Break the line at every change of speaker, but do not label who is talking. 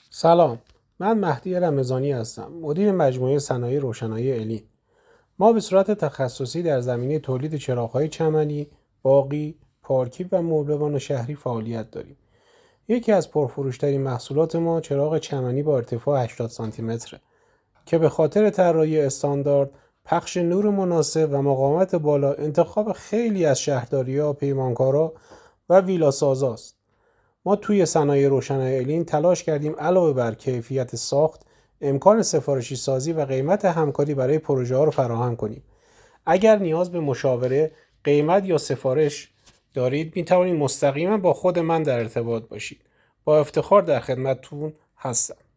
سلام، من مهدی رمضانی هستم، مدیر مجموعه صنایع روشنایی الین. ما به صورت تخصصی در زمینه تولید چراغ‌های چمنی، باغی، پارکی و مبلمان شهری فعالیت داریم. یکی از پرفروش‌ترین محصولات ما چراغ چمنی با ارتفاع 80 سانتی متره که به خاطر طراحی استاندارد، پخش نور مناسب و مقاومت بالا انتخاب خیلی از شهرداری‌ها، پیمانکارا و ویلاسازاست. ما توی صنایع روشنایی الین تلاش کردیم علاوه بر کیفیت ساخت، امکان سفارشی سازی و قیمت همکاری برای پروژه ها رو فراهم کنیم. اگر نیاز به مشاوره، قیمت یا سفارش دارید می توانید مستقیما با خود من در ارتباط باشید. با افتخار در خدمتتون هستم.